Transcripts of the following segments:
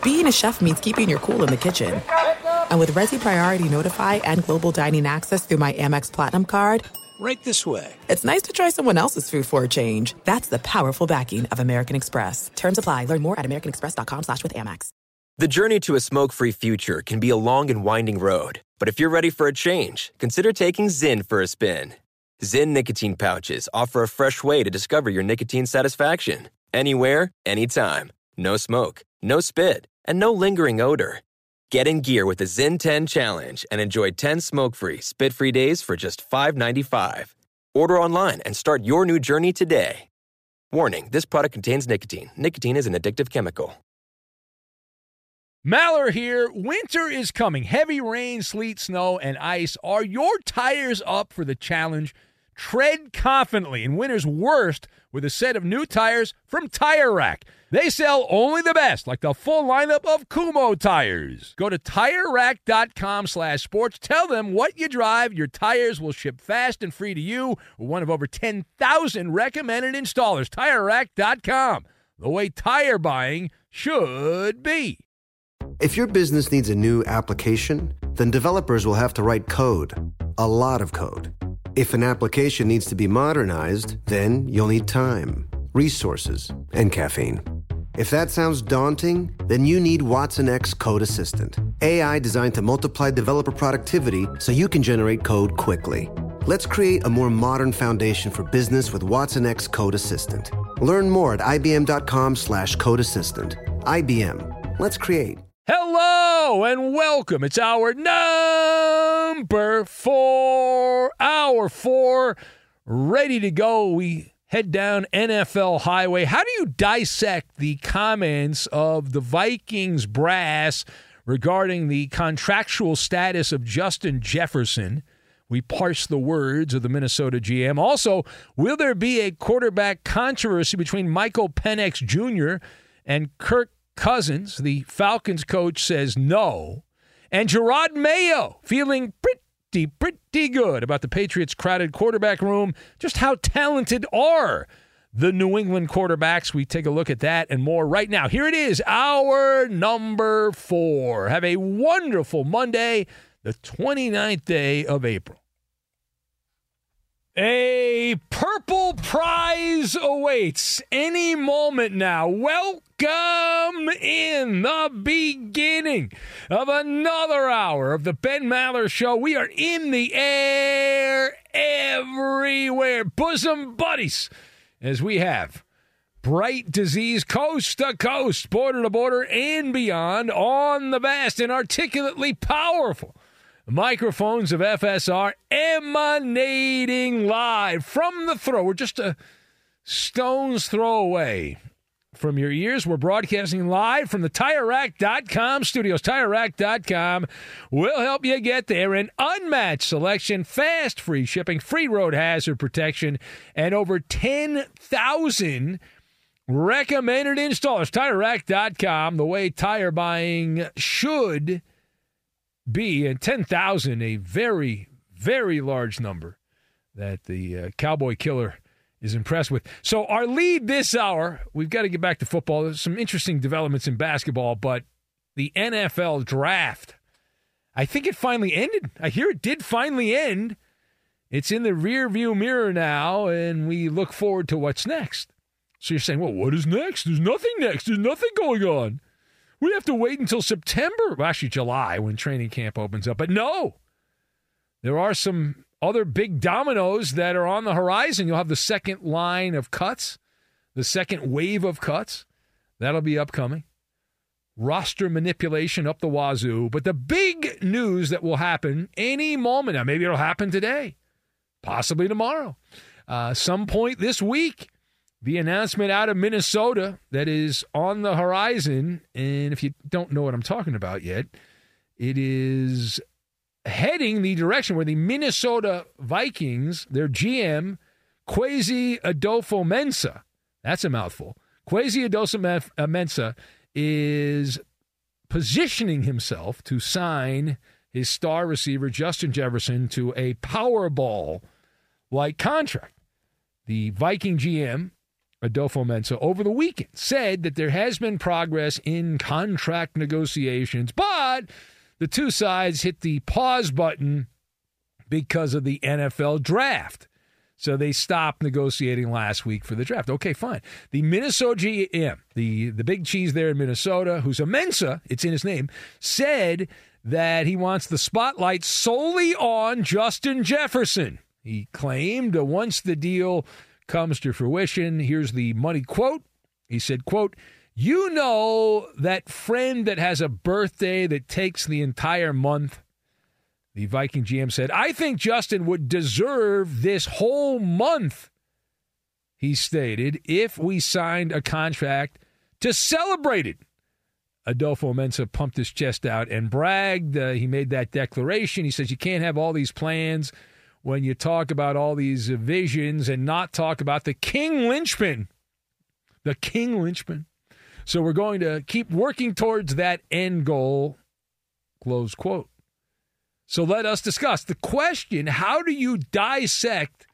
being a chef means keeping your cool in the kitchen. And with Resi Priority Notify and Global Dining Access through my Amex Platinum card, right this way. It's nice to try someone else's food for a change. That's the powerful backing of American Express. Terms apply. Learn more at americanexpress.com/withAmex. The journey to a smoke-free future can be a long and winding road. But if you're ready for a change, consider taking Zyn for a spin. Zyn nicotine pouches offer a fresh way to discover your nicotine satisfaction. Anywhere, anytime. No smoke, no spit, and no lingering odor. Get in gear with the Zyn 10 Challenge and enjoy 10 smoke-free, spit-free days for just $5.95. Order online and start your new journey today. Warning, this product contains nicotine. Nicotine is an addictive chemical. Maller here. Winter is coming. Heavy rain, sleet, snow, and ice. Are your tires up for the challenge? Tread confidently in winter's worst with a set of new tires from Tire Rack. They sell only the best, like the full lineup of Kumho tires. Go to TireRack.com/sports. Tell them what you drive. Your tires will ship fast and free to you. One of over 10,000 recommended installers. TireRack.com. The way tire buying should be. If your business needs a new application, then developers will have to write code. A lot of code. If an application needs to be modernized, then you'll need time, resources, and caffeine. If that sounds daunting, then you need Watson X Code Assistant. AI designed to multiply developer productivity so you can generate code quickly. Let's create a more modern foundation for business with Watson X Code Assistant. Learn more at ibm.com/code assistant. IBM. Let's create. Hello and welcome. It's hour number 4, hour 4, ready to go. We head down NFL Highway. How do you dissect the comments of the Vikings brass regarding the contractual status of Justin Jefferson? We parse the words of the Minnesota GM. Also, will there be a quarterback controversy between Michael Penix Jr. and Kirk Cousins? The Falcons coach says no. And Gerard Mayo feeling pretty good about the Patriots' crowded quarterback room. Just how talented are the New England quarterbacks? We take a look at that and more right now. Here it is, hour number 4. Have a wonderful Monday, the 29th day of April. A purple prize awaits any moment now. Welcome in the beginning of another hour of the Ben Maller Show. We are in the air everywhere. Bosom buddies, as we have bright disease coast to coast, border to border, and beyond on the vast and articulately powerful microphones of FSR emanating live from the throw. We're just a stone's throw away from your ears. We're broadcasting live from the TireRack.com studios. TireRack.com will help you get there. An unmatched selection, fast free shipping, free road hazard protection, and over 10,000 recommended installers. TireRack.com, the way tire buying should be. And 10,000, a very, very large number that the Cowboy Killer is impressed with. So our lead this hour, we've got to get back to football. There's some interesting developments in basketball, but the NFL draft, I think it finally ended. I hear it did finally end. It's in the rearview mirror now, and we look forward to what's next. So you're saying, well, what is next? There's nothing next. There's nothing going on. We have to wait until September, well, actually July, when training camp opens up. But no, there are some other big dominoes that are on the horizon. You'll have the second line of cuts, the second wave of cuts. That'll be upcoming. Roster manipulation up the wazoo. But the big news that will happen any moment, now maybe it'll happen today, possibly tomorrow, some point this week, the announcement out of Minnesota that is on the horizon, and if you don't know what I'm talking about yet, it is heading the direction where the Minnesota Vikings, their GM, Kwesi Adofo-Mensah, that's a mouthful, Kwesi Adofo-Mensah is positioning himself to sign his star receiver, Justin Jefferson, to a Powerball-like contract. The Viking GM, Adolfo-Mensah, over the weekend said that there has been progress in contract negotiations, but the two sides hit the pause button because of the NFL draft. So they stopped negotiating last week for the draft. Okay, fine. The Minnesota GM, the big cheese there in Minnesota, who's a Mensa, it's in his name, said that he wants the spotlight solely on Justin Jefferson. He claimed that once the deal comes to fruition, here's the money quote. He said, quote, "You know that friend that has a birthday that takes the entire month?" The Viking GM said, "I think Justin would deserve this whole month," he stated, "if we signed a contract to celebrate it." Adolfo-Mensah pumped his chest out and bragged. He made that declaration. He says you can't have all these plans when you talk about all these visions and not talk about the king linchpin. The king linchpin. So we're going to keep working towards that end goal, close quote. So let us discuss the question, how do you dissect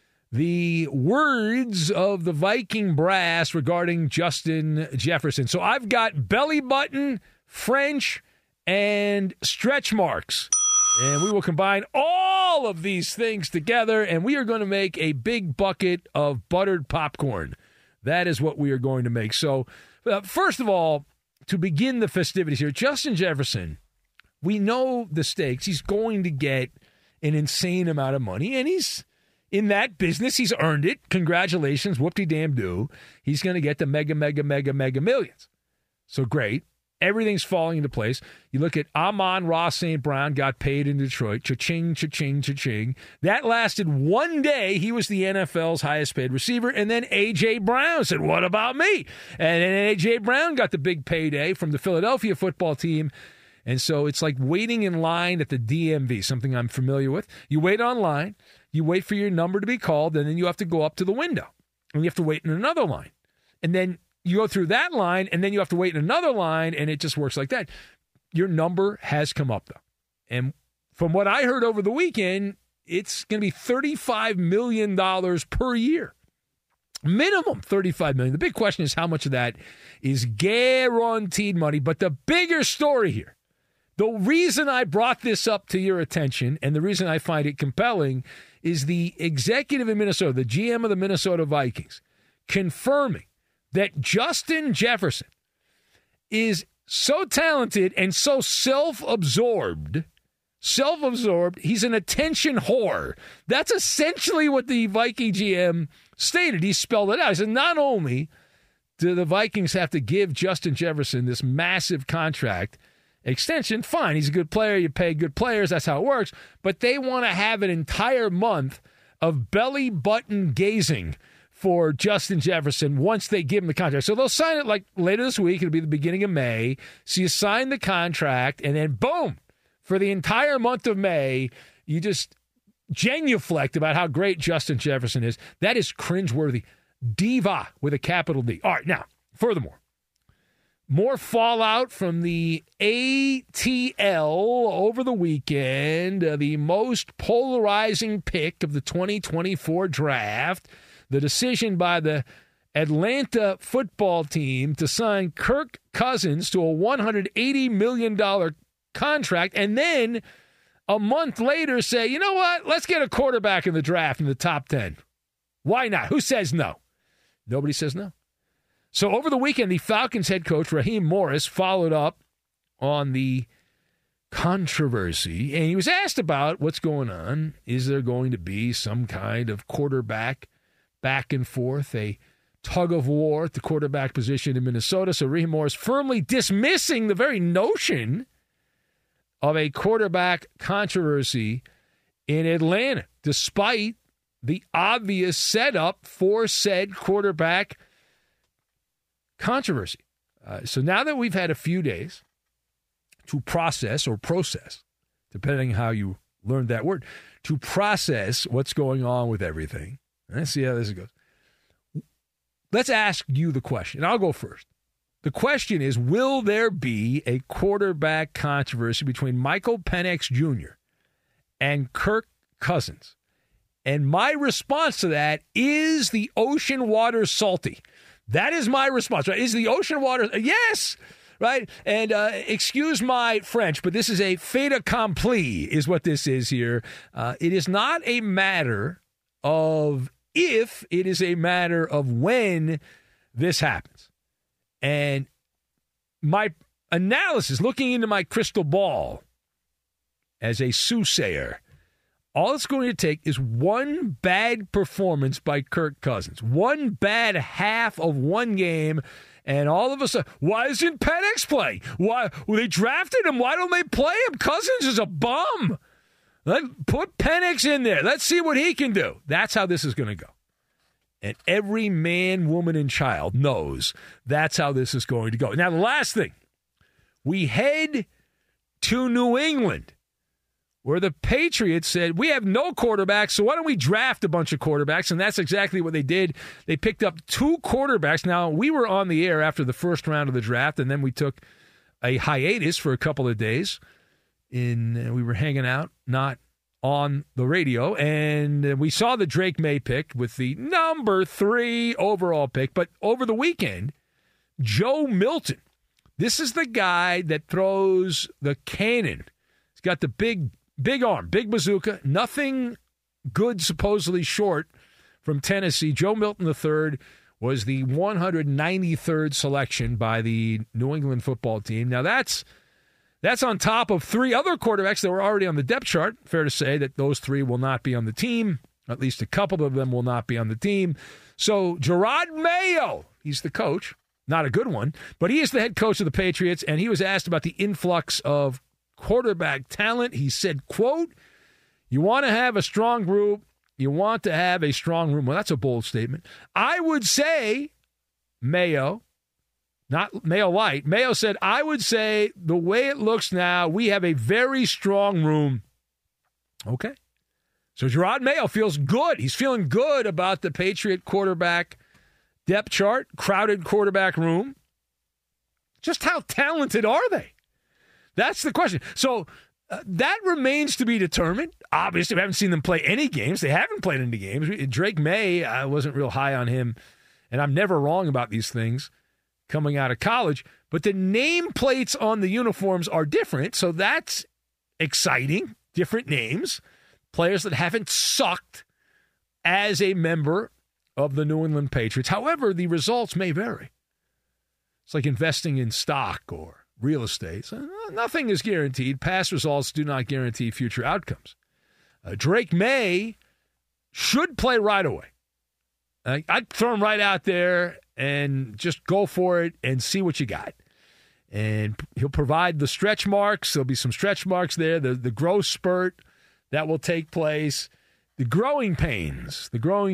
the words of the Viking brass regarding Justin Jefferson? So I've got belly button, French, and stretch marks. And we will combine all of these things together, and we are going to make a big bucket of buttered popcorn. That is what we are going to make. So first of all, to begin the festivities here, Justin Jefferson, we know the stakes. He's going to get an insane amount of money, and he's in that business. He's earned it. Congratulations. Whoop-de-damn-do. He's going to get the mega millions. So great. Everything's falling into place. You look at Amon-Ra St. Brown, got paid in Detroit. Cha-ching, cha-ching, cha-ching. That lasted one day. He was the NFL's highest paid receiver. And then A.J. Brown said, what about me? And then A.J. Brown got the big payday from the Philadelphia football team. And so it's like waiting in line at the DMV, something I'm familiar with. You wait online, you wait for your number to be called, and then you have to go up to the window. And you have to wait in another line. And then you go through that line, and then you have to wait in another line, and it just works like that. Your number has come up, though. And from what I heard over the weekend, it's going to be $35 million per year. Minimum $35 million. The big question is how much of that is guaranteed money. But the bigger story here, the reason I brought this up to your attention and the reason I find it compelling is the executive in Minnesota, the GM of the Minnesota Vikings, confirming that Justin Jefferson is so talented and so self-absorbed, he's an attention whore. That's essentially what the Viking GM stated. He spelled it out. He said not only do the Vikings have to give Justin Jefferson this massive contract extension, fine, he's a good player, you pay good players, that's how it works, but they want to have an entire month of belly button gazing for Justin Jefferson once they give him the contract. So they'll sign it like later this week, it'll be the beginning of May, so you sign the contract, and then boom, for the entire month of May, you just genuflect about how great Justin Jefferson is. That is cringeworthy. Diva with a capital D. All right, now, furthermore, more fallout from the ATL over the weekend. The most polarizing pick of the 2024 draft. The decision by the Atlanta football team to sign Kirk Cousins to a $180 million contract and then a month later say, you know what, let's get a quarterback in the draft in the top 10. Why not? Who says no? Nobody says no. So over the weekend, the Falcons head coach, Raheem Morris, followed up on the controversy, and he was asked about what's going on. Is there going to be some kind of quarterback back and forth, a tug of war at the quarterback position in Minnesota? So Raheem Morris firmly dismissing the very notion of a quarterback controversy in Atlanta, despite the obvious setup for said quarterback controversy. So now that we've had a few days to process, depending how you learned that word, to process what's going on with everything, let's see how this goes. Let's ask you the question. I'll go first. The question is, will there be a quarterback controversy between Michael Penix Jr. and Kirk Cousins? And my response to that is the ocean water salty. That is my response, right? Is the ocean water? Yes, right? And excuse my French, but this is a fait accompli is what this is here. It is not a matter of if, it is a matter of when this happens. And my analysis, looking into my crystal ball as a soothsayer, all it's going to take is one bad performance by Kirk Cousins, one bad half of one game, and all of a sudden, why isn't Penix playing? Why? Well, they drafted him. Why don't they play him? Cousins is a bum. Put Penix in there. Let's see what he can do. That's how this is going to go. And every man, woman, and child knows that's how this is going to go. Now, the last thing, we head to New England, where the Patriots said, we have no quarterbacks, so why don't we draft a bunch of quarterbacks? And that's exactly what they did. They picked up 2 quarterbacks. Now, we were on the air after the first round of the draft, and then we took a hiatus for a couple of days. We were hanging out, not on the radio, and we saw the Drake May pick with the number 3 overall pick. But over the weekend, Joe Milton, this is the guy that throws the cannon. He's got the big arm, big bazooka, nothing good supposedly short from Tennessee. Joe Milton III was the 193rd selection by the New England football team. Now that's on top of 3 other quarterbacks that were already on the depth chart. Fair to say that those 3 will not be on the team. At least a couple of them will not be on the team. So Gerard Mayo, he's the coach, not a good one, but he is the head coach of the Patriots, and he was asked about the influx of quarterback talent. He said, quote, you want to have a strong group, you want to have a strong room. Well, that's a bold statement. I would say, Mayo, not Mayo Light, Mayo said, I would say the way it looks now, we have a very strong room. Okay. So Gerard Mayo feels good. He's feeling good about the Patriot quarterback depth chart, crowded quarterback room. Just how talented are they? That's the question. So that remains to be determined. Obviously, we haven't seen them play any games. They haven't played any games. Drake May, I wasn't real high on him, and I'm never wrong about these things coming out of college. But the nameplates on the uniforms are different, so that's exciting. Different names. Players that haven't sucked as a member of the New England Patriots. However, the results may vary. It's like investing in stock or real estate. So nothing is guaranteed. Past results do not guarantee future outcomes. Drake May should play right away. I'd throw him right out there and just go for it and see what you got. And he'll provide the stretch marks. There'll be some stretch marks there, the growth spurt that will take place, the growing pains,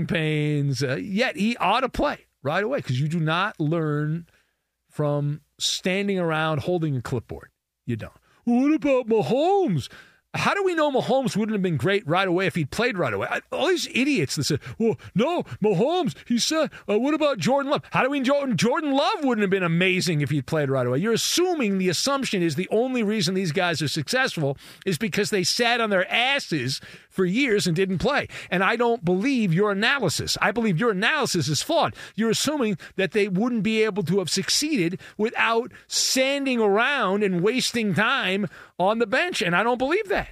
yet he ought to play right away because you do not learn from standing around holding a clipboard. You don't. What about Mahomes? How do we know Mahomes wouldn't have been great right away if he'd played right away? All these idiots that say, well, no, Mahomes, he said, what about Jordan Love? How do we know Jordan Love wouldn't have been amazing if he'd played right away? You're assuming the assumption is the only reason these guys are successful is because they sat on their asses for years and didn't play. And I don't believe your analysis. I believe your analysis is flawed. You're assuming that they wouldn't be able to have succeeded without standing around and wasting time on the bench. And I don't believe that.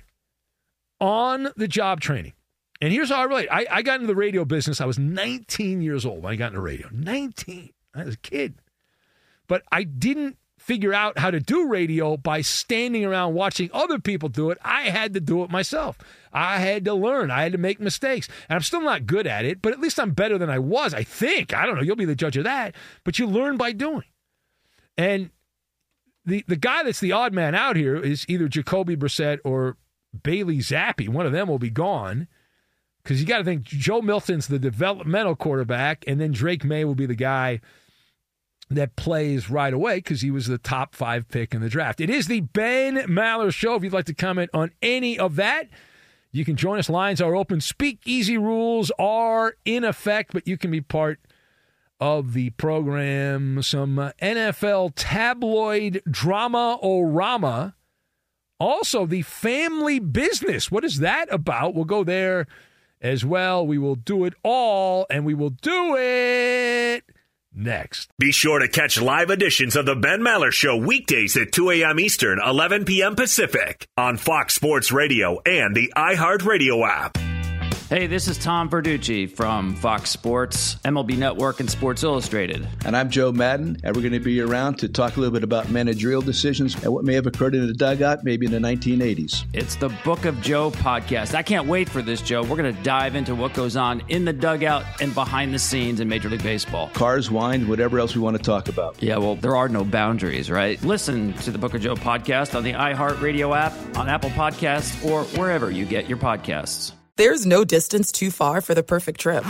On the job training. And here's how I relate. I got into the radio business. I was 19 years old when I got into radio. 19. I was a kid. But I didn't figure out how to do radio by standing around watching other people do it. I had to do it myself. I had to learn. I had to make mistakes. And I'm still not good at it, but at least I'm better than I was, I think. I don't know. You'll be the judge of that. But you learn by doing. And the guy that's the odd man out here is either Jacoby Brissett or Bailey Zappi. One of them will be gone because you got to think Joe Milton's the developmental quarterback, and then Drake May will be the guy that plays right away because he was the top 5 pick in the draft. It is the Ben Maller Show. If you'd like to comment on any of that, you can join us. Lines are open. Speakeasy rules are in effect, but you can be part of the program. Some NFL tabloid drama-o-rama. Also, the family business. What is that about? We'll go there as well. We will do it all, and we will do it next. Be sure to catch live editions of the Ben Maller Show weekdays at 2 a.m. Eastern, 11 p.m. Pacific on Fox Sports Radio and the iHeartRadio app. Hey, this is Tom Verducci from Fox Sports, MLB Network, and Sports Illustrated. And I'm Joe Madden, and we're going to be around to talk a little bit about managerial decisions and what may have occurred in the dugout maybe in the 1980s. It's the Book of Joe podcast. I can't wait for this, Joe. We're going to dive into what goes on in the dugout and behind the scenes in Major League Baseball. Cars, wine, whatever else we want to talk about. Yeah, well, there are no boundaries, right? Listen to the Book of Joe podcast on the iHeartRadio app, on Apple Podcasts, or wherever you get your podcasts. There's no distance too far for the perfect trip.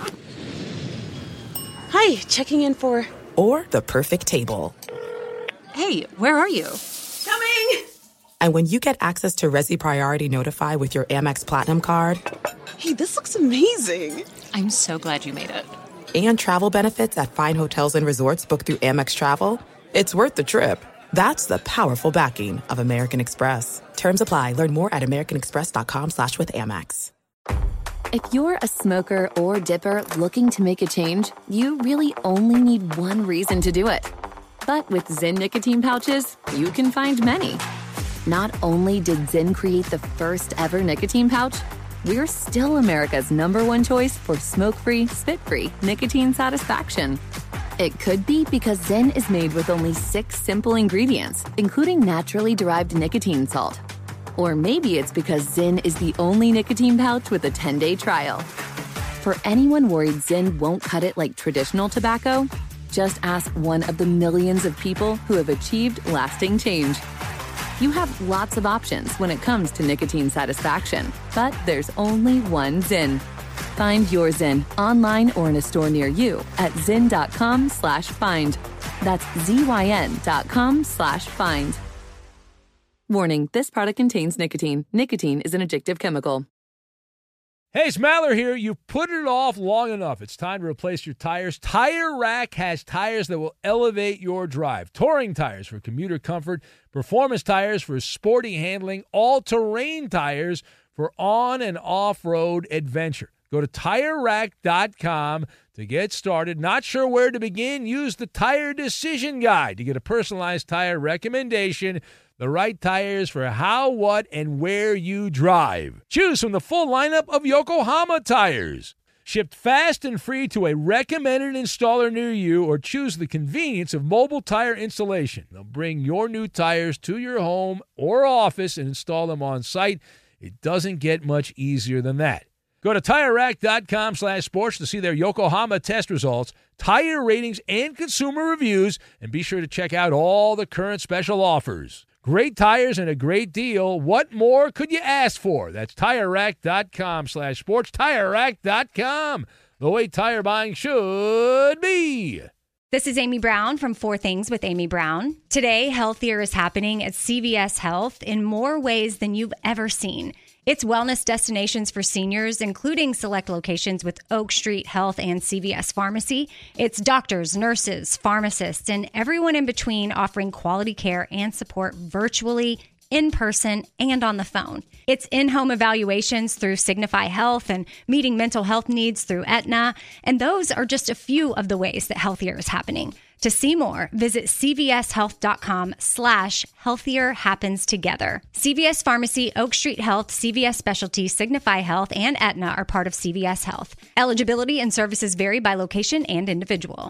Hi, checking in for... Or the perfect table. Hey, where are you? Coming! And when you get access to Resi Priority Notify with your Amex Platinum card... Hey, this looks amazing. I'm so glad you made it. And travel benefits at fine hotels and resorts booked through Amex Travel, it's worth the trip. That's the powerful backing of American Express. Terms apply. Learn more at americanexpress.com/withAmex. If you're a smoker or dipper looking to make a change, you really only need one reason to do it. But with Zyn nicotine pouches, you can find many. Not only did Zyn create the first ever nicotine pouch, we're still America's #1 choice for smoke-free, spit-free nicotine satisfaction. It could be because Zyn is made with only 6 simple ingredients, including naturally derived nicotine salt. Or maybe it's because Zyn is the only nicotine pouch with a 10-day trial. For anyone worried Zyn won't cut it like traditional tobacco, just ask one of the millions of people who have achieved lasting change. You have lots of options when it comes to nicotine satisfaction, but there's only one Zyn. Find your Zyn online or in a store near you at zyn.com/find. That's ZYN.com/find. Warning, this product contains nicotine. Nicotine is an addictive chemical. Hey, it's Maller here. You've put it off long enough. It's time to replace your tires. Tire Rack has tires that will elevate your drive. Touring tires for commuter comfort, performance tires for sporty handling, all-terrain tires for on- and off-road adventure. Go to TireRack.com to get started. Not sure where to begin? Use the Tire Decision Guide to get a personalized tire recommendation. The right tires for how, what, and where you drive. Choose from the full lineup of Yokohama tires. Shipped fast and free to a recommended installer near you, or choose the convenience of mobile tire installation. They'll bring your new tires to your home or office and install them on site. It doesn't get much easier than that. Go to TireRack.com/sports to see their Yokohama test results, tire ratings, and consumer reviews, and be sure to check out all the current special offers. Great tires and a great deal. What more could you ask for? That's TireRack.com/sports. TireRack.com, the way tire buying should be. This is Amy Brown from 4 Things with Amy Brown. Today, Healthier is happening at CVS Health in more ways than you've ever seen. It's wellness destinations for seniors, including select locations with Oak Street Health and CVS Pharmacy. It's doctors, nurses, pharmacists, and everyone in between offering quality care and support virtually, in person, and on the phone. It's in-home evaluations through Signify Health and meeting mental health needs through Aetna. And those are just a few of the ways that Healthier is happening. To see more, visit cvshealth.com/healthier happens together. CVS Pharmacy, Oak Street Health, CVS Specialty, Signify Health, and Aetna are part of CVS Health. Eligibility and services vary by location and individual.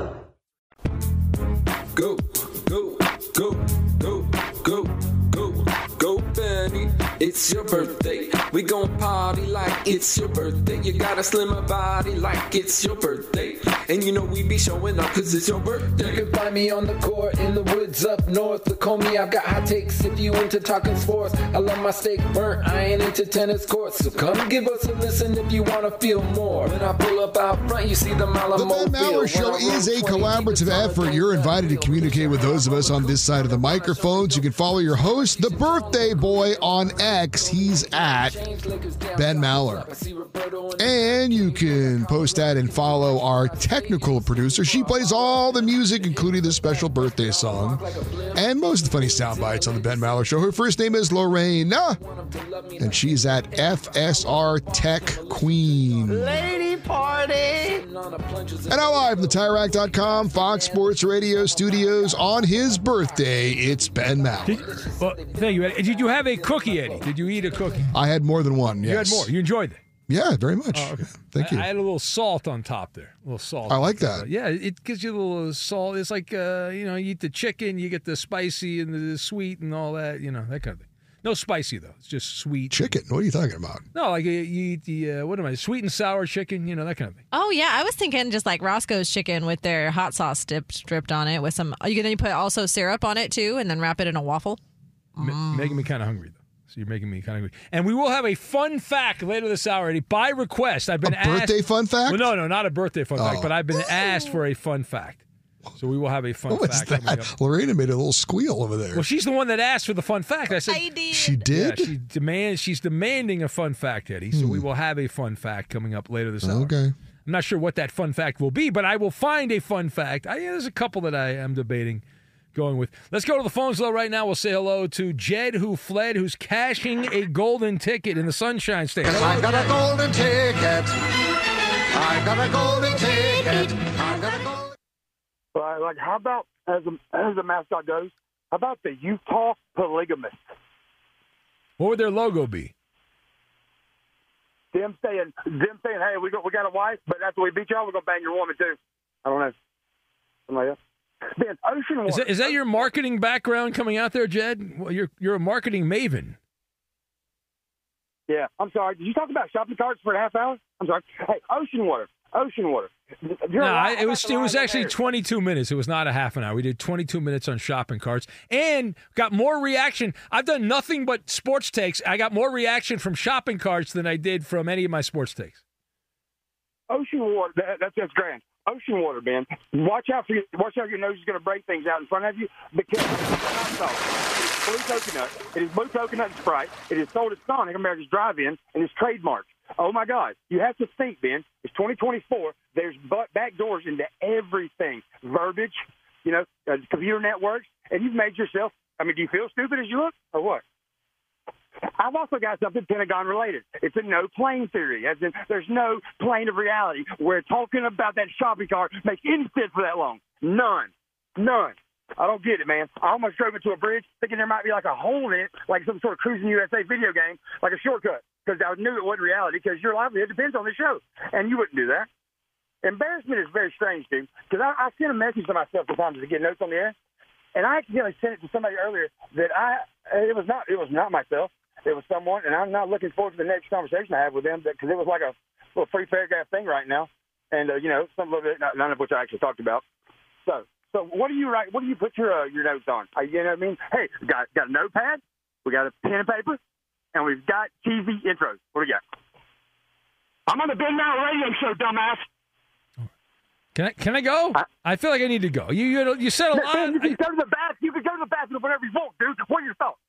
Go, go, go, go, go, go, go, Benny. It's your birthday. We gon' party like it's your birthday. You got a slimmer body like it's your birthday. And you know we be showing up cause it's your birthday. You can find me on the court in the woods up north. Look on me, I've got hot takes if you into talking sports. I love my steak burnt, I ain't into tennis courts. So come give us a listen if you wanna feel more. When I pull up out front, you see the Malamobile. The Ben Maller Show is a collaborative effort. You're invited to communicate with those of us on this side of the microphones. You can follow your host, the birthday boy, on X. He's at Ben Maller. And you can post that and follow our text technical producer. She plays all the music, including the special birthday song, and most of the funny sound bites on the Ben Maller Show. Her first name is Lorena, and she's at FSR Tech Queen. Lady party! And now live from the TireRack.com Fox Sports Radio studios on his birthday, it's Ben Maller. Well, thank you, Eddie. Did you have a cookie, Eddie? Did you eat a cookie? I had more than one, yes. You had more. You enjoyed it? Yeah, very much. Oh, okay. Thank you. I had a little salt on top there. A little salt. I like that. Yeah, it gives you a little salt. It's like, you eat the chicken, you get the spicy and the sweet and all that, that kind of thing. No spicy, though. It's just sweet. Chicken? What are you talking about? No, like you eat the, sweet and sour chicken, that kind of thing. Oh, yeah. I was thinking just like Roscoe's chicken with their hot sauce dripped on it with some, you put also syrup on it, too, and then wrap it in a waffle. Making me kind of hungry, though. So you're making me kind of hungry. And we will have a fun fact later this hour, Eddie. By request, I've been asked. A birthday fun fact? Well, no, not a birthday fun fact, but I've been asked for a fun fact. So we will have a fun fact. What was that? Lorena made a little squeal over there. Well, she's the one that asked for the fun fact. I said she did. Yeah, she's demanding a fun fact, Eddie. So we will have a fun fact coming up later this hour. Okay. I'm not sure what that fun fact will be, but I will find a fun fact. There's a couple that I am debating going with. Let's go to the phones, though, right now. We'll say hello to Jed, who fled, who's cashing a golden ticket in the Sunshine State. I got a golden ticket. I got a golden ticket. I got a golden. Like, how about, as the mascot goes, how about the Utah Polygamists? What would their logo be? Them saying, hey, we got a wife, but after we beat y'all, we're gonna bang your woman too. I don't know. Something like that. Then Ocean Water. Is that your marketing background coming out there, Jed? Well, you're a marketing maven. Yeah, I'm sorry. Did you talk about shopping carts for a half hour? I'm sorry. Hey, Ocean Water. No, it was actually 22 minutes. It was not a half an hour. We did 22 minutes on shopping carts and got more reaction. I've done nothing but sports takes. I got more reaction from shopping carts than I did from any of my sports takes. Ocean Water, that's grand. Ocean Water, man. Watch out your nose is going to break things out in front of you because it's blue coconut. It is blue coconut and Sprite. It is sold at Sonic America's Drive-In and it's trademarked. Oh, my God. You have to think, Ben. It's 2024. There's back doors into everything. Verbiage, computer networks. And you've made yourself, do you feel stupid as you look or what? I've also got something Pentagon-related. It's a no-plane theory, as in there's no plane of reality where talking about that shopping cart makes any sense for that long. None. I don't get it, man. I almost drove into a bridge thinking there might be like a hole in it, like some sort of Cruising USA video game, like a shortcut, because I knew it wasn't reality, because your livelihood depends on the show, and you wouldn't do that. Embarrassment is very strange, dude, because I sent a message to myself sometimes to get notes on the air, and I accidentally sent it to somebody earlier that it was not myself. It was someone, and I'm not looking forward to the next conversation I have with them because it was like a little three-paragraph thing right now, and some little bit, none of which I actually talked about. So what do you write? What do you put your notes on? You know what I mean? Hey, got a notepad, we got a pen and paper, and we've got TV intros. What do you got? I'm on the Ben Maller Radio Show, dumbass. Can I go? I feel like I need to go. You said a lot. Man, you can go to the bath. You can go to the bathroom whenever you want, dude. What are your thoughts?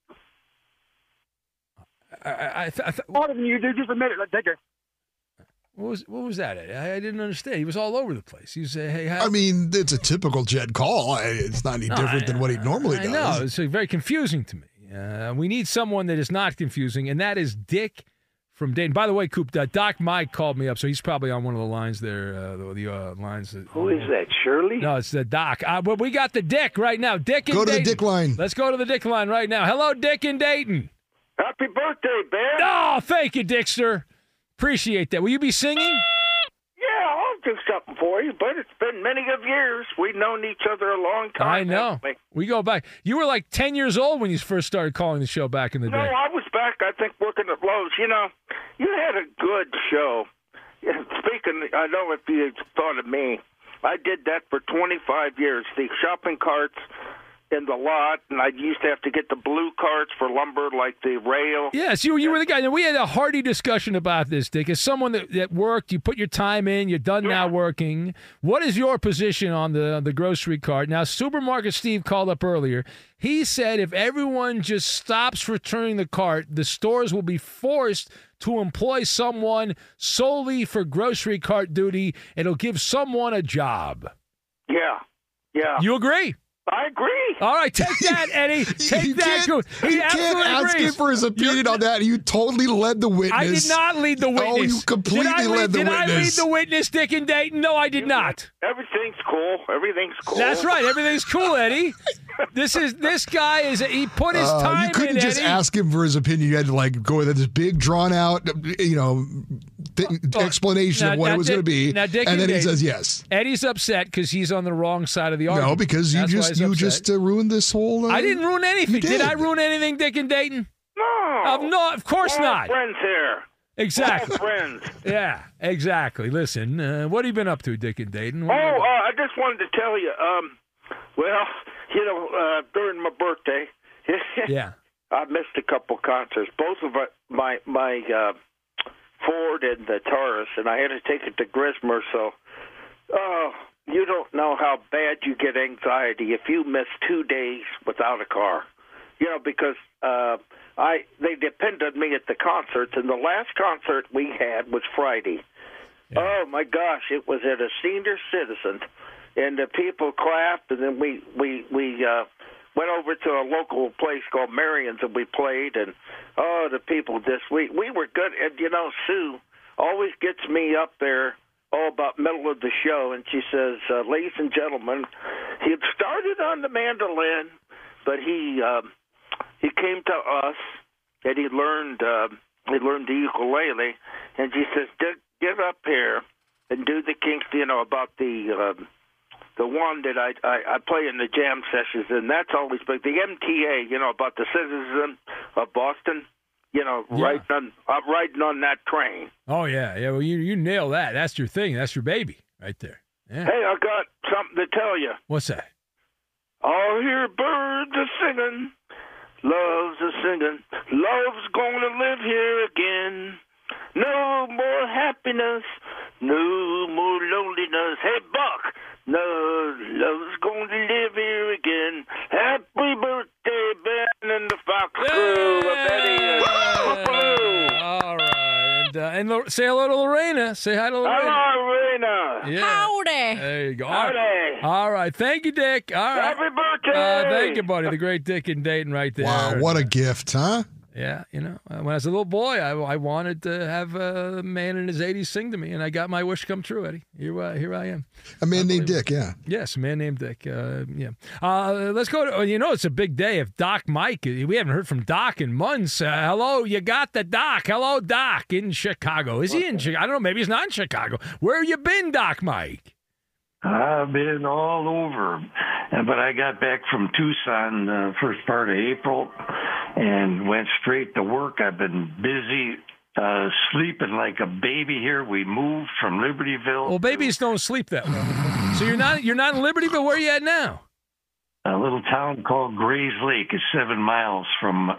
More than you do. Just admit it. Let's take it. What was that? I didn't understand. He was all over the place. He said, "Hey, it's a typical Jed call. It's not any different than what he normally does." I know. It's very confusing to me. We need someone that is not confusing, and that is Dick from Dayton. By the way, Coop, Doc Mike called me up, so he's probably on one of the lines there. The lines. Who is that? Shirley? No, it's the Doc. But we got the Dick right now. Dick in Dayton. Go to the Dick line. Let's go to the Dick line right now. Hello, Dick in Dayton. Happy birthday, Ben. Oh, thank you, Dickster. Appreciate that. Will you be singing? Yeah, I'll do something for you, but it's been many of years. We've known each other a long time. I know. We go back. You were like 10 years old when you first started calling the show back in the day. No, I was back, I think, working at Lowe's. You had a good show. Speaking, I don't know if you thought of me. I did that for 25 years. The shopping carts, in the lot, and I used to have to get the blue carts for lumber, like the rail. Yes, you were the guy. And we had a hearty discussion about this, Dick. As someone that worked, you put your time in, you're done now working. What is your position on the grocery cart? Now, Supermarket Steve called up earlier. He said if everyone just stops returning the cart, the stores will be forced to employ someone solely for grocery cart duty. It'll give someone a job. Yeah. You agree? I agree. All right, take that, Eddie. Take that. You can't ask him for his opinion on that. You totally led the witness. I did not lead the witness. Oh, you completely led the witness. Did I lead the witness, Dick and Dayton? No, I did not. Everything's cool. That's right. Everything's cool, Eddie. This guy he put his time in. You couldn't just ask him for his opinion. You had to go with this big, drawn out, explanation of what it was going to be. Now, Dick and then Dayton, he says yes. Eddie's upset because he's on the wrong side of the argument. No, because you just ruined this whole. I didn't ruin anything. Did I ruin anything, Dick and Dayton? No. Of course not. Friends here. Exactly. All friends. Yeah, exactly. Listen, what have you been up to, Dick and Dayton? I just wanted to tell you. During my birthday, yeah, I missed a couple concerts. Both of my Ford and the Taurus, and I had to take it to Grismer. So, you don't know how bad you get anxiety if you miss 2 days without a car. Because they depended on me at the concerts, and the last concert we had was Friday. Yeah. Oh my gosh, it was at a senior citizen, and the people clapped, and then we went over to a local place called Marion's, and we played, and the people we were good. And Sue always gets me up there about middle of the show, and she says, ladies and gentlemen, he had started on the mandolin, but he came to us, and he learned the ukulele, and she says, get up here and do the Kingston, about the one that I play in the jam sessions, and that's always big. The MTA, about the citizen of Boston, riding on that train. Oh, yeah. Well, you nail that. That's your thing. That's your baby right there. Yeah. Hey, I got something to tell you. What's that? I'll hear birds a-singing, love's a-singing, love's gonna live here again. No more happiness, no more loneliness. Hey, Buck, no, love's going to live here again. Happy birthday, Ben and the Fox Crew. All right. And say hello to Lorena. Say hi to Lorena. Hello, Lorena. Yeah. Howdy. There you go. Howdy. All right. Thank you, Dick. All right. Happy birthday. Thank you, buddy. The great Dick and Dayton right there. Wow, what a gift, huh? Yeah, when I was a little boy, I wanted to have a man in his 80s sing to me, and I got my wish come true, Eddie. Here I am. A man named Dick, yeah. Yes, a man named Dick, yeah. Let's go to, it's a big day of Doc Mike. We haven't heard from Doc in months. Hello, you got the Doc. Hello, Doc, in Chicago. Is he in Chicago? I don't know, maybe he's not in Chicago. Where have you been, Doc Mike? I've been all over, but I got back from Tucson first part of April and went straight to work. I've been busy sleeping like a baby here. We moved from Libertyville. Well, babies don't sleep that well. So you're not in Libertyville. Where are you at now? A little town called Grays Lake is 7 mile from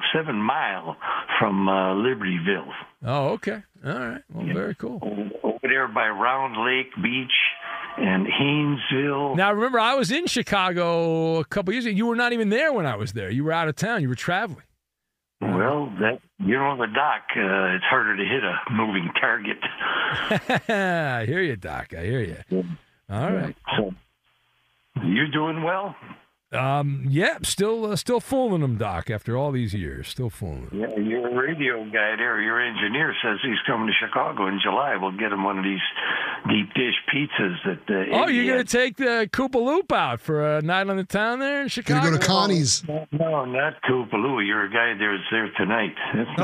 Libertyville. Oh, okay. All right. Well, very cool. Over there by Round Lake Beach and Haynesville. Now, remember, I was in Chicago a couple years ago. You were not even there when I was there. You were out of town. You were traveling. Well, the Doc, it's harder to hit a moving target. I hear you, Doc. I hear you. All right. So, you doing well? Yeah, still fooling them, Doc, after all these years. Still fooling them. Yeah, your radio guy there, your engineer, says he's coming to Chicago in July. We'll get him one of these deep dish pizzas that... you're going to take the Koopa Loop out for a night on the town there in Chicago? Going to go to Connie's. No, not Koopa Loop. Your guy there's there tonight.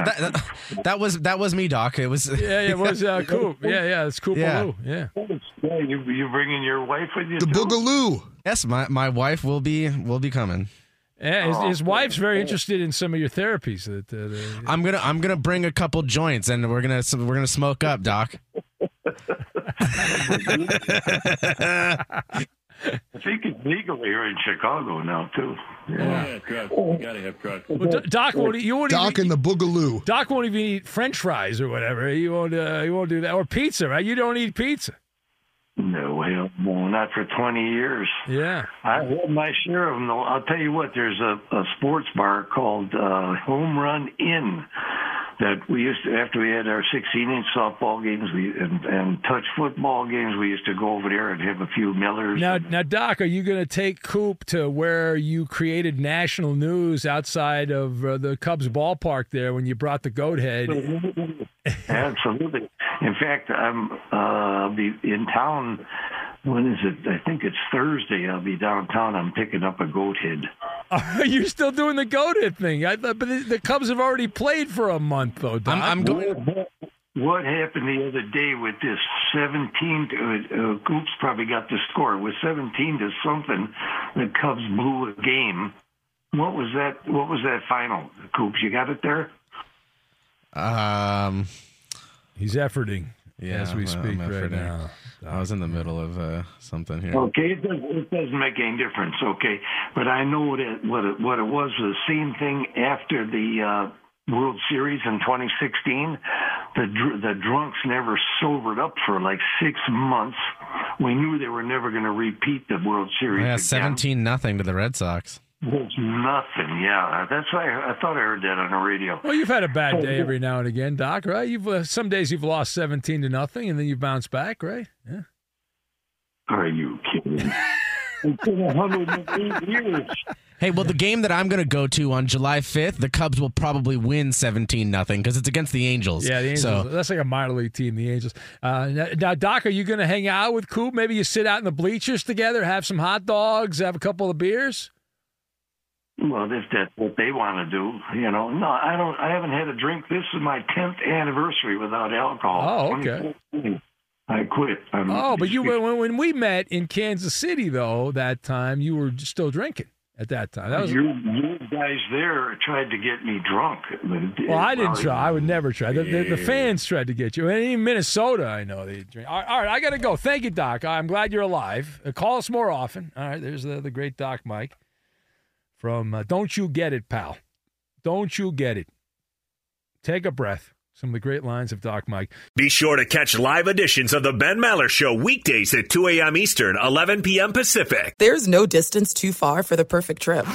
That was me, Doc. It was... Yeah, it was Coop. Yeah, it's Koopa Loop. Yeah. You bringing your wife with you? The Boogaloo. Yes, my wife will be coming. Yeah, his wife's very interested in some of your therapies. I'm gonna bring a couple joints and we're gonna smoke up, Doc. I think it's legal here in Chicago now, too. Yeah, trucks. You got to have trucks. Well, Doc won't and the Boogaloo. Doc won't even eat French fries or whatever. He won't do that. Or pizza, right? You don't eat pizza. No, hell no, not for 20 years. Yeah. I had my share of them, though. I'll tell you what, there's a sports bar called Home Run Inn that we used to, after we had our 16-inch softball games and touch football games, we used to go over there and have a few Millers. Now, Doc, are you going to take Coop to where you created national news outside of the Cubs ballpark there when you brought the goat head? Absolutely. In fact, I'll be in town. When is it? I think it's Thursday. I'll be downtown. I'm picking up a goat head. Are you still doing the goat head thing? I thought, but the Cubs have already played for a month, though, Doc. What happened the other day with this 17? Coops probably got the score. It was 17 to something. The Cubs blew a game. What was that? What was that final? Coops, you got it there? He's efforting as we speak right now. I was in the middle of something here. Okay, it doesn't make any difference. Okay, but I know that what it was the same thing after the World Series in 2016. The drunks never sobered up for like 6 months. We knew they were never going to repeat the World Series. Yeah, again. 17-0 to the Red Sox. There's nothing, yeah. That's why I thought I heard that on the radio. Well, you've had a bad day every now and again, Doc, right? You've some days you've lost 17-0, and then you bounce back, right? Yeah. Are you kidding? It's been 108 years. Hey, well, the game that I'm going to go to on July 5th, the Cubs will probably win 17-0 because it's against the Angels. Yeah, the Angels. So. That's like a minor league team, the Angels. Now, Doc, are you going to hang out with Coop? Maybe you sit out in the bleachers together, have some hot dogs, have a couple of beers? Well, if that's what they want to do, No, I don't. I haven't had a drink. This is my 10th anniversary without alcohol. Oh, okay. I quit. But you when we met in Kansas City, though, that time you were still drinking at that time. That was you guys there tried to get me drunk. Well, I didn't try. I would never try. The fans tried to get you. And in Minnesota, I know they drink. All right, I got to go. Thank you, Doc. I'm glad you're alive. Call us more often. All right, there's the great Doc Mike. From Don't You Get It, Pal. Don't you get it. Take a breath. Some of the great lines of Doc Mike. Be sure to catch live editions of The Ben Maller Show weekdays at 2 a.m. Eastern, 11 p.m. Pacific. There's no distance too far for the perfect trip.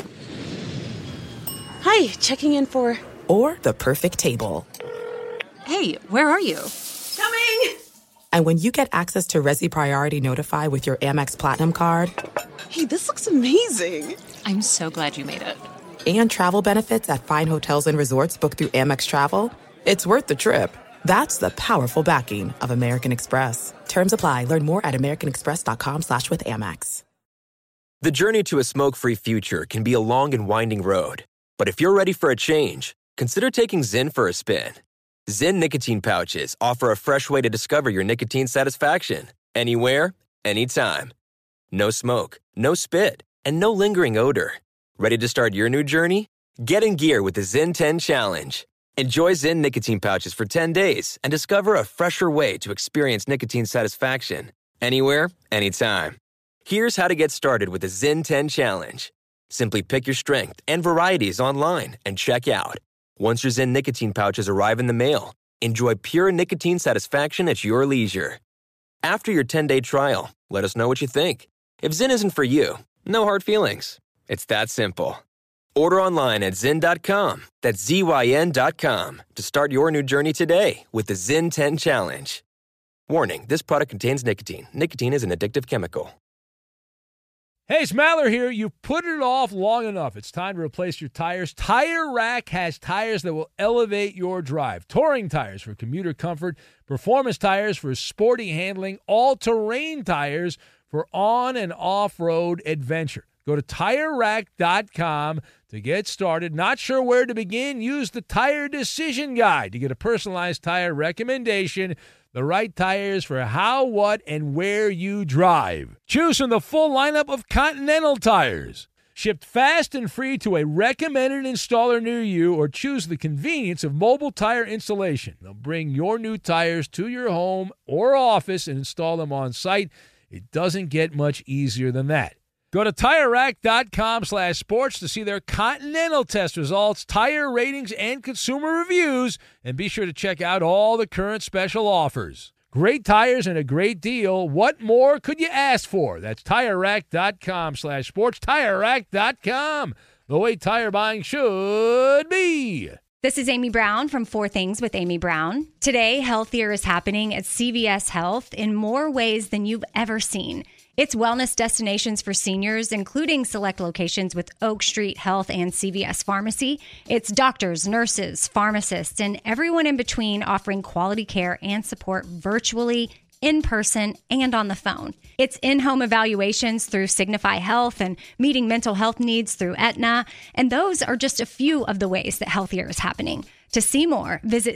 Hi, checking in for... Or the perfect table. Hey, where are you? Coming! And when you get access to Resi Priority Notify with your Amex Platinum card... Hey, this looks amazing. I'm so glad you made it. And travel benefits at fine hotels and resorts booked through Amex Travel, it's worth the trip. That's the powerful backing of American Express. Terms apply. Learn more at americanexpress.com/withAmex. The journey to a smoke-free future can be a long and winding road. But if you're ready for a change, consider taking Zyn for a spin. Zyn nicotine pouches offer a fresh way to discover your nicotine satisfaction. Anywhere, anytime. No smoke, no spit, and no lingering odor. Ready to start your new journey? Get in gear with the Zyn 10 Challenge. Enjoy Zyn nicotine pouches for 10 days and discover a fresher way to experience nicotine satisfaction. Anywhere, anytime. Here's how to get started with the Zyn 10 Challenge. Simply pick your strength and varieties online and check out. Once your Zyn nicotine pouches arrive in the mail, enjoy pure nicotine satisfaction at your leisure. After your 10-day trial, let us know what you think. If Zyn isn't for you, no hard feelings. It's that simple. Order online at Zyn.com. That's ZYN.com to start your new journey today with the Zyn 10 Challenge. Warning, this product contains nicotine. Nicotine is an addictive chemical. Hey, it's Maller here. You've put it off long enough. It's time to replace your tires. Tire Rack has tires that will elevate your drive. Touring tires for commuter comfort, performance tires for sporty handling, all-terrain tires for on- and off-road adventure. Go to TireRack.com to get started. Not sure where to begin? Use the Tire Decision Guide to get a personalized tire recommendation. The right tires for how, what, and where you drive. Choose from the full lineup of Continental tires. Shipped fast and free to a recommended installer near you, or choose the convenience of mobile tire installation. They'll bring your new tires to your home or office and install them on site. It doesn't get much easier than that. Go to TireRack.com/sports to see their Continental test results, tire ratings, and consumer reviews, and be sure to check out all the current special offers. Great tires and a great deal. What more could you ask for? That's TireRack.com/sports. TireRack.com, the way tire buying should be. This is Amy Brown from Four Things with Amy Brown. Today, healthier is happening at CVS Health in more ways than you've ever seen. It's wellness destinations for seniors, including select locations with Oak Street Health and CVS Pharmacy. It's doctors, nurses, pharmacists, and everyone in between offering quality care and support virtually, in person, and on the phone. It's in-home evaluations through Signify Health and meeting mental health needs through Aetna. And those are just a few of the ways that healthier is happening. To see more, visit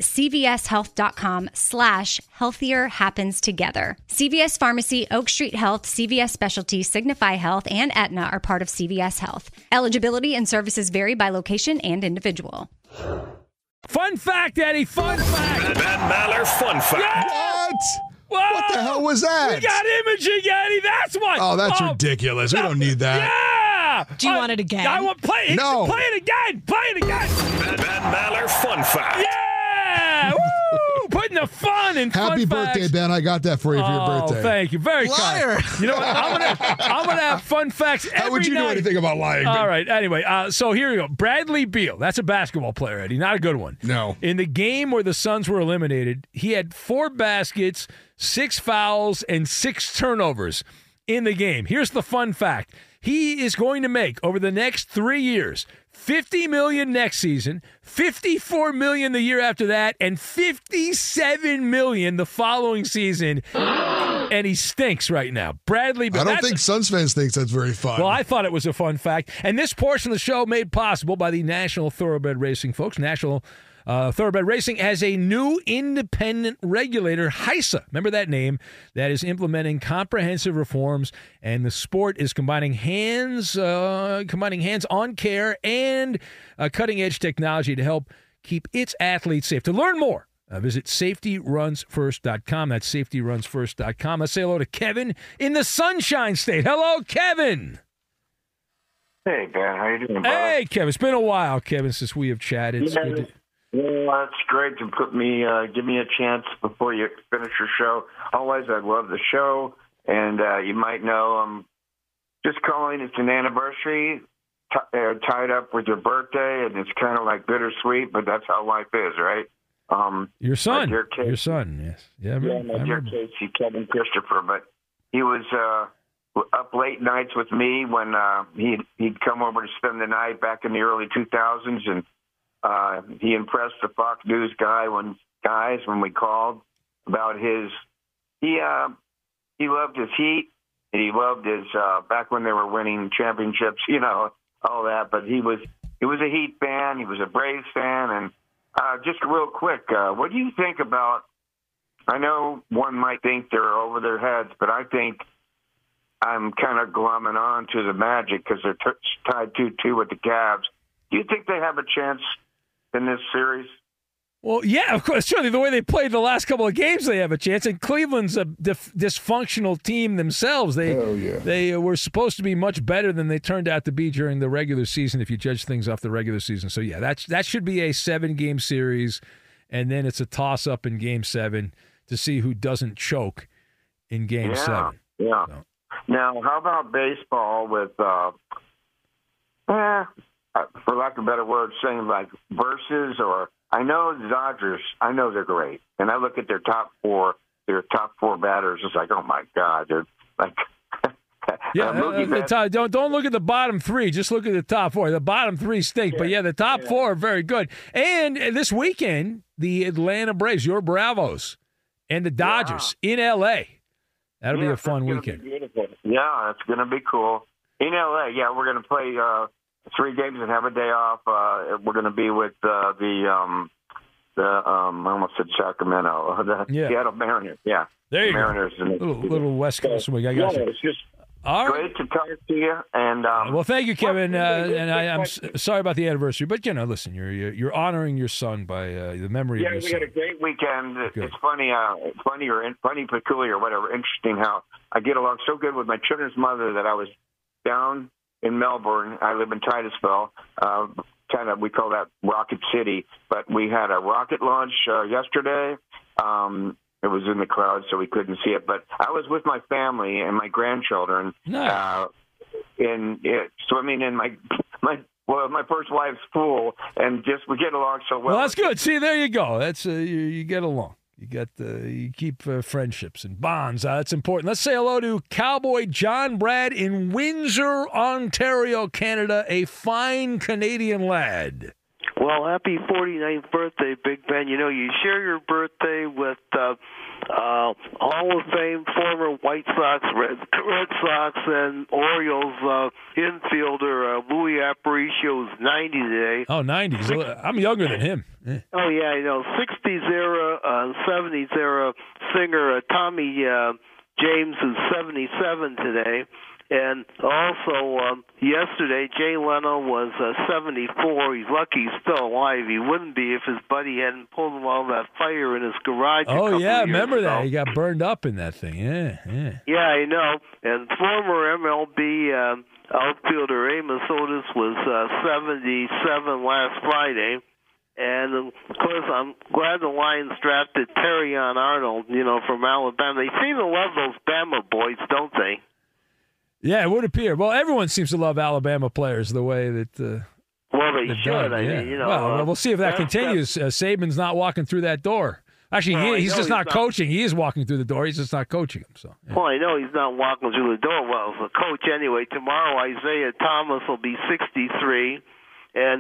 cvshealth.com/healthier happens together. CVS Pharmacy, Oak Street Health, CVS Specialty, Signify Health, and Aetna are part of CVS Health. Eligibility and services vary by location and individual. Fun fact, Eddie, fun fact. Ben Maller fun fact. Yeah! What the hell was that? We got imaging, Eddie. That's what. Oh, that's ridiculous. We don't need that. Yeah. Do you want it again? I want play it. No. Play it again. Play it again. Ben Maller fun fact. Yeah. Woo! Putting the fun in Happy fun birthday, facts. Ben. I got that for you for your birthday. Oh, thank you. Very Liar. kind. You know what? I'm gonna have fun facts every How would you night. know anything about lying? All right. Anyway, so here we go. Bradley Beal. That's a basketball player, Eddie. Not a good one. No. In the game where the Suns were eliminated, he had 4 baskets, 6 fouls, and 6 turnovers in the game. Here's the fun fact. He is going to make, over the next 3 years, $50 million next season, $54 million the year after that, and $57 million the following season. And he stinks right now. Bradley Beal. I don't think Suns fans think that's very fun. Well, I thought it was a fun fact. And this portion of the show made possible by the National Thoroughbred Racing folks. National Thoroughbred Racing has a new independent regulator, HISA. Remember that name? That is implementing comprehensive reforms, and the sport is combining hands-on care and cutting-edge technology to help keep its athletes safe. To learn more, visit safetyrunsfirst.com. That's safetyrunsfirst.com. Let's say hello to Kevin in the Sunshine State. Hello, Kevin. Hey, Ben. How you doing, brother? Hey, Kevin. It's been a while, Kevin, since we have chatted. It's good to- Well, that's great to give me a chance before you finish your show. Always, I love the show, and you might know I'm just calling. It's an anniversary tied up with your birthday, and it's kind of like bittersweet, but that's how life is, right? Your son, yes. Yeah, my dear Casey, Kevin Christopher, but he was up late nights with me when he'd come over to spend the night back in the early 2000s, and he impressed the Fox News guys when we called about his. He loved his Heat, and he loved his back when they were winning championships, all that. But he was a Heat fan, he was a Braves fan, and just real quick, what do you think about? I know one might think they're over their heads, but I think I'm kind of glumming on to the Magic because they're tied 2-2 with the Cavs. Do you think they have a chance in this series? Well, yeah, of course. Certainly, the way they played the last couple of games, they have a chance. And Cleveland's a dysfunctional team themselves. They were supposed to be much better than they turned out to be during the regular season, if you judge things off the regular season. So, yeah, that should be a 7-game series, and then it's a toss-up in Game 7 to see who doesn't choke in Game 7. Yeah. So. Now, how about baseball with for lack of a better word, saying like versus, or I know the Dodgers, I know they're great, and I look at their top four batters. It's like, oh my God, they're like, don't look at the bottom 3. Just look at the top 4. The bottom 3 stink, but the top 4 are very good. And this weekend, the Atlanta Braves, your Bravos, and the Dodgers in L.A. That'll be a fun weekend. Yeah, it's going to be cool. In L.A., we're going to play 3 games and have a day off. We're going to be with I almost said Sacramento, the Seattle Mariners. Yeah, there you Mariners go. Little West Coast week. I got you. It's just All right. Great to talk to you. And well, thank you, Kevin. And I'm sorry about the anniversary, but listen, you're honoring your son by the memory of your son. Yeah, we had a great weekend. It's funny, peculiar, whatever. Interesting how I get along so good with my children's mother that I was down in Melbourne. I live in Titusville. We call that Rocket City, but we had a rocket launch yesterday. It was in the crowd, so we couldn't see it. But I was with my family and my grandchildren swimming in my first wife's pool, and we get along so well. Well, that's good. See, there you go. That's you get along. You keep friendships and bonds. That's important. Let's say hello to Cowboy John Brad in Windsor, Ontario, Canada, a fine Canadian lad. Well, happy 49th birthday, Big Ben. You share your birthday with Hall of Fame former White Sox, Red Sox, and Orioles infielder Louis Aparicio is 90 today. Oh, 90. I'm younger than him. Yeah. Oh, yeah, 60s era, 70s era singer Tommy James is 77 today. And also, yesterday, Jay Leno was 74. He's lucky he's still alive. He wouldn't be if his buddy hadn't pulled him out of that fire in his garage. Oh, yeah, remember that. He got burned up in that thing. Yeah. Yeah, I know. And former MLB outfielder Amos Otis was 77 last Friday. And, of course, I'm glad the Lions drafted Terrion Arnold, from Alabama. They seem to love those Bama boys, don't they? Yeah, it would appear. Well, everyone seems to love Alabama players the way that. Well, they should. Well, we'll see if that continues. Saban's not walking through that door. Actually, he's just not coaching. He is walking through the door. He's just not coaching him. So. Yeah. Well, I know he's not walking through the door. Well, as a coach anyway. Tomorrow, Isaiah Thomas will be 63, and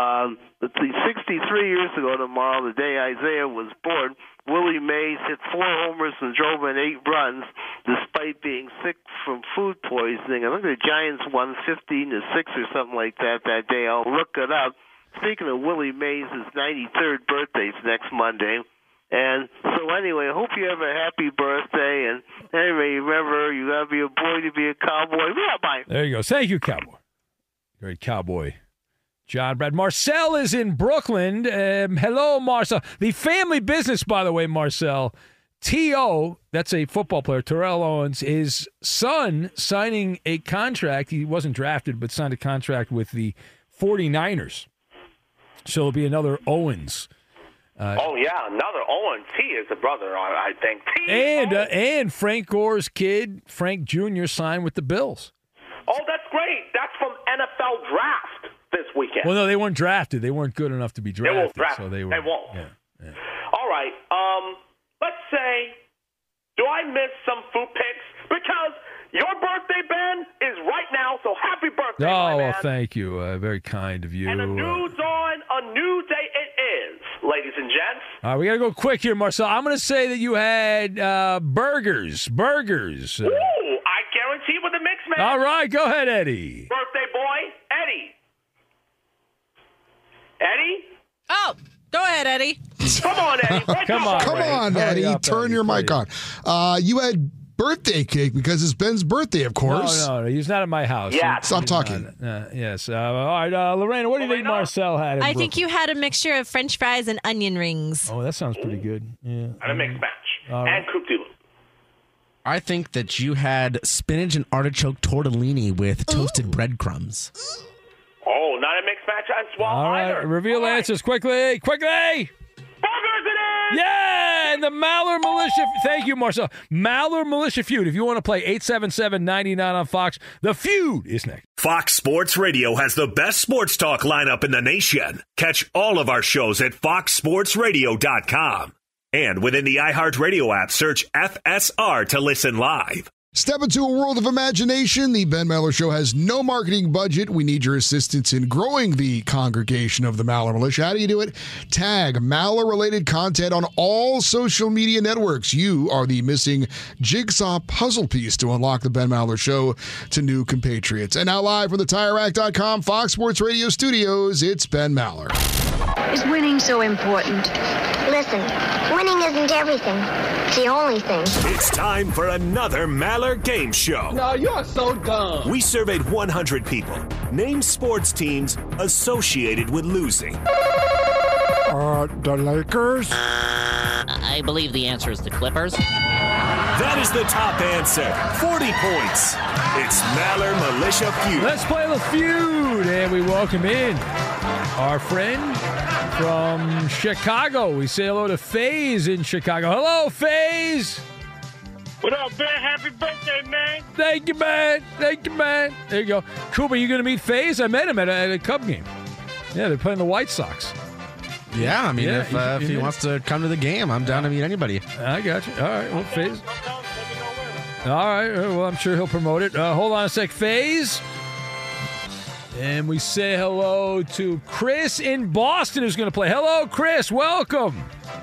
63 years ago tomorrow, the day Isaiah was born, Willie Mays hit 4 homers and drove in 8 runs despite being sick from food poisoning. I think the Giants won 15-6 or something like that day. I'll look it up. Speaking of Willie Mays, his 93rd birthday's next Monday. And so anyway, I hope you have a happy birthday. And anyway, remember, you got to be a boy to be a cowboy. Yeah, bye. There you go. Thank you, Cowboy. Great Cowboy. John Brad. Marcel is in Brooklyn. Hello, Marcel. The family business, by the way, Marcel. T.O., that's a football player, Terrell Owens, his son signing a contract. He wasn't drafted, but signed a contract with the 49ers. So it'll be another Owens. Another Owens. He is a brother, I think. And Frank Gore's kid, Frank Jr., signed with the Bills. Oh, that's great. That's from NFL Draft. This weekend. Well, no, they weren't drafted. They weren't good enough to be drafted. They won't draft. So they won't. Yeah. All right. Let's say, do I miss some food picks? Because your birthday, Ben, is right now. So happy birthday, my man. Thank you. Very kind of you. And a new dawn, a new day it is, ladies and gents. All right, we got to go quick here, Marcel. I'm going to say that you had burgers. Ooh, I guarantee with the mix, man. All right, go ahead, Eddie. Birthday boy, Eddie. Eddie? Oh, go ahead, Eddie. Come on, Eddie. Come on, Eddie. Turn your mic on. You had birthday cake because it's Ben's birthday, of course. No, he's not at my house. Yeah. Stop talking. Yes. All right, Lorena, what do you think Marcel had? I think you had a mixture of French fries and onion rings. Oh, that sounds pretty good. Yeah. And a mixed match. And coupe de loup. I think that you had spinach and artichoke tortellini with toasted breadcrumbs. Oh, not a mixed match as well All right, either. reveal answers quickly. Burgers it is! Yeah, and the Maller Militia. Thank you, Marcel. Maller Militia Feud. If you want to play 877-99 on Fox, the feud is next. Fox Sports Radio has the best sports talk lineup in the nation. Catch all of our shows at foxsportsradio.com. And within the iHeartRadio app, search FSR to listen live. Step into a world of imagination. The Ben Maller Show has no marketing budget. We need your assistance in growing the congregation of the Maller Militia. How do you do it? Tag Maller-related content on all social media networks. You are the missing jigsaw puzzle piece to unlock the Ben Maller Show to new compatriots. And now live from the TireRack.com Fox Sports Radio studios, it's Ben Maller. Is winning so important? Listen, winning isn't everything. It's the only thing. It's time for another Maller Game Show. No, you're so dumb. We surveyed 100 people. Name sports teams associated with losing. The Lakers? I believe the answer is the Clippers. That is the top answer. 40 points. It's Maller Militia Feud. Let's play the feud. And we welcome in our friend from Chicago. We say hello to FaZe in Chicago. Hello, FaZe. What up, Ben? Happy birthday, man. Thank you, man. Thank you, man. There you go. Cooper, you going to meet FaZe? I met him at a Cub game. Yeah, they're playing the White Sox. Yeah, I mean, if he wants to come to the game, I'm down to meet anybody. I got you. All right, well, FaZe. All right, well, I'm sure he'll promote it. Hold on a sec, FaZe. And we say hello to Chris in Boston who's going to play. Hello, Chris. Welcome.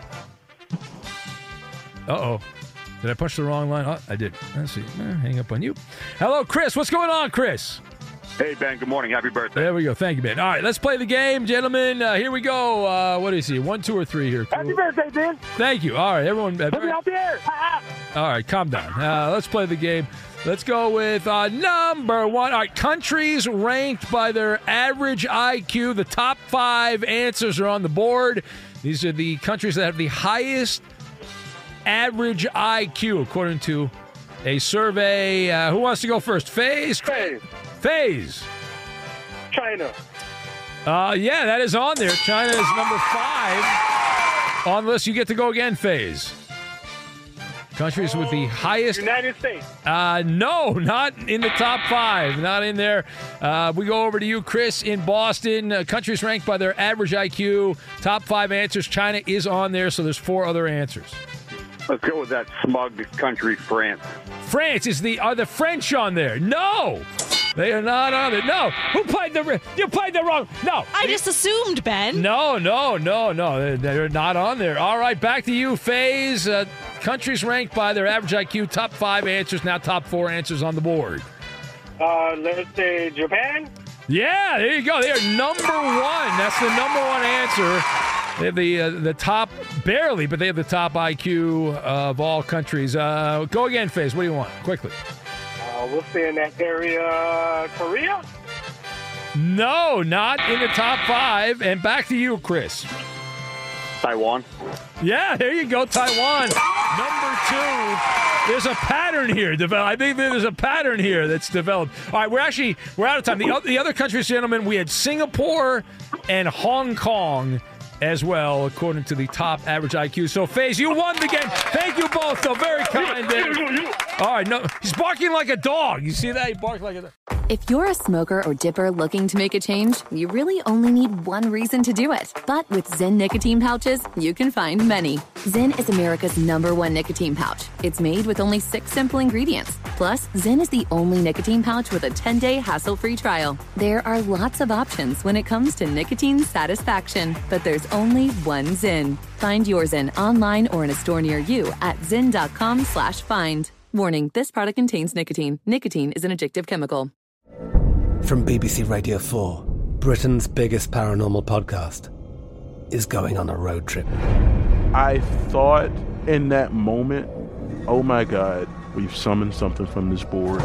Uh-oh. Did I punch the wrong line? Oh, I did. Let's see. Hang up on you. Hello, Chris. What's going on, Chris? Hey, Ben. Good morning. Happy birthday. There we go. Thank you, Ben. All right, let's play the game, gentlemen. Here we go. What is he? 1, 2, or 3 here? Cool. Happy birthday, Ben. Thank you. All right, everyone. Let me out there. All right, calm down. Let's play the game. Let's go with number 1. All right, countries ranked by their average IQ. The top 5 answers are on the board. These are the countries that have the highest average IQ, according to a survey. Who wants to go first? FaZe? FaZe. China. Yeah, that is on there. China is number 5 on the list. You get to go again, FaZe. Countries with the highest... United States. No, not in the top 5. Not in there. We go over to you, Chris, in Boston. Countries ranked by their average IQ. Top 5 answers. China is on there, so there's 4 other answers. Let's go with that smug country, France. France is are the French on there? No! They are not on there. No! Who played you played the wrong... No! I just assumed, Ben. No. They're not on there. All right, back to you, FaZe. Countries ranked by their average IQ. Top 5 answers. Now top 4 answers on the board. Let's say Japan. Yeah, there you go. They are number 1. That's the number 1 answer. They have the top, barely, but they have the top IQ of all countries. Go again, FaZe. What do you want? Quickly. We'll say in that area, Korea? No, not in the top 5. And back to you, Chris. Taiwan. Yeah, there you go, Taiwan. Number 2. There's a pattern here. I think there's a pattern here that's developed. All right, we're out of time. The other countries, gentlemen, we had Singapore and Hong Kong as well, according to the top average IQ. So, FaZe, you won the game. Thank you both, though. Very kind. All right, no, he's barking like a dog. You see that? He barks like a dog. If you're a smoker or dipper looking to make a change, you really only need one reason to do it. But with Zyn nicotine pouches, you can find many. Zyn is America's #1 nicotine pouch. It's made with only 6 simple ingredients. Plus, Zyn is the only nicotine pouch with a 10-day hassle-free trial. There are lots of options when it comes to nicotine satisfaction, but there's only one Zyn. Find your Zyn online or in a store near you at zyn.com/find. Warning, this product contains nicotine. Nicotine is an addictive chemical. From BBC Radio 4, Britain's biggest paranormal podcast is going on a road trip. I thought in that moment, oh my God, we've summoned something from this board.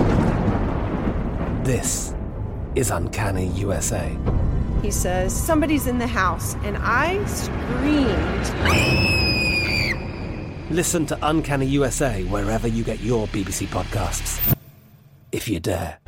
This is Uncanny USA. He says, somebody's in the house, and I screamed. Listen to Uncanny USA wherever you get your BBC podcasts, if you dare.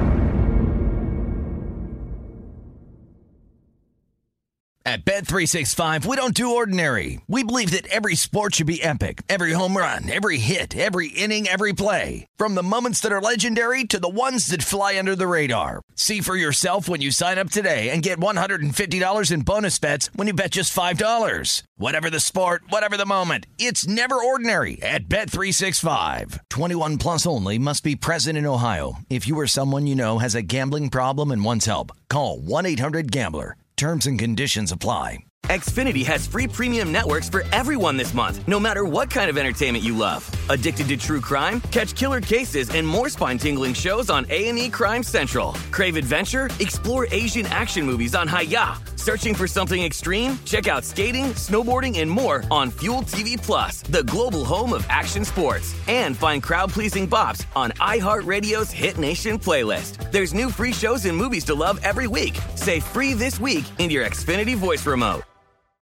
At Bet365, we don't do ordinary. We believe that every sport should be epic. Every home run, every hit, every inning, every play. From the moments that are legendary to the ones that fly under the radar. See for yourself when you sign up today and get $150 in bonus bets when you bet just $5. Whatever the sport, whatever the moment, it's never ordinary at Bet365. 21 plus only. Must be present in Ohio. If you or someone you know has a gambling problem and wants help, call 1-800-GAMBLER. Terms and conditions apply. Xfinity has free premium networks for everyone this month, no matter what kind of entertainment you love. Addicted to true crime? Catch killer cases and more spine-tingling shows on A&E Crime Central. Crave adventure? Explore Asian action movies on Hi-YAH. Searching for something extreme? Check out skating, snowboarding, and more on Fuel TV Plus, the global home of action sports. And find crowd-pleasing bops on iHeartRadio's Hit Nation playlist. There's new free shows and movies to love every week. Say free this week in your Xfinity voice remote.